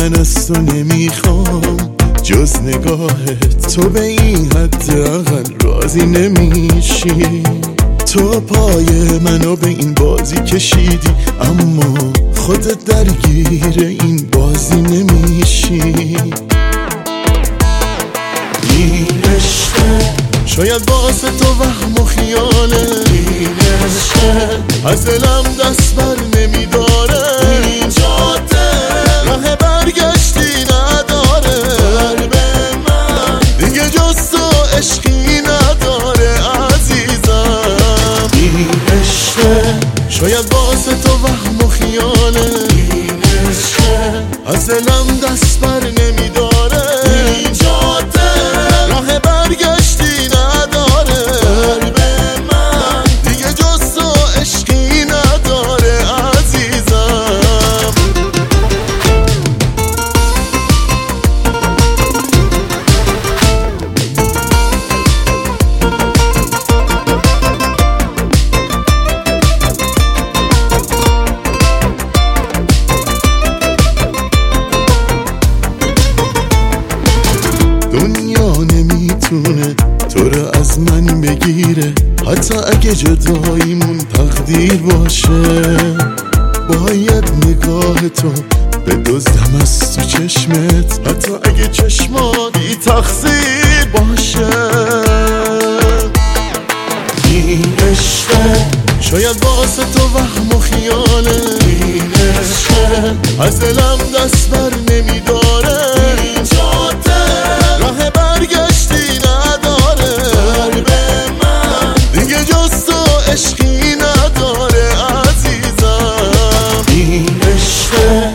من از تو نمیخوام جز نگاهت، تو به این حداقل راضی نمیشی. تو پای منو به این بازی کشیدی، اما خودت درگیر این بازی نمیشی. این عشقه شاید واسه تو وهم و خیاله، این عشقه از دلم دست بر نمیداره. این جاده راه برگشتی نداره، قلب من دیگه جز تو عشقی نداره عزیزم. این عشقه شاید واسه تو وهم و خیاله، این عشقه از دلم دست بر نمیداره. این جاده راه برگشتی نداره، قلب من دیگه جز تو عشقی نداره عزیزم. دنیا نمیتونه تو رو از من بگیره، حتی اگه جداییمون تقدیر باشه. باید نگاه تو بدزدم از تو چشمت، حتی اگه چشمات بی تقصیر باشه. این عشقه شاید واسه تو وهم و خیاله، این عشقه از دلم دست بر نمیداره. این جاده راه برگشتی نداره، قلب من دیگه جز تو عشقی نداره عزیزم. این عشقه